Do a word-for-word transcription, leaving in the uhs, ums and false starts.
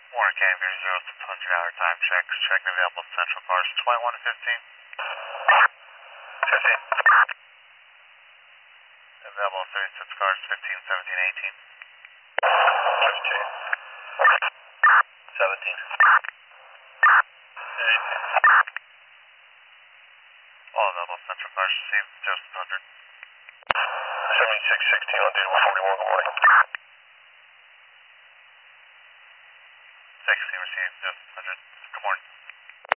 Warren Canterbury, zero six hundred hour time checks, checking available central cars, twenty-one to fifteen. fifteen. Available thirty-six cars, fifteen, seventeen, eighteen. fifteen. seventeen. eighteen. All available central cars, received, zero six hundred. seventy-six, sixteen on diesel forty-one, good morning. sixteen received, zero six hundred, good morning.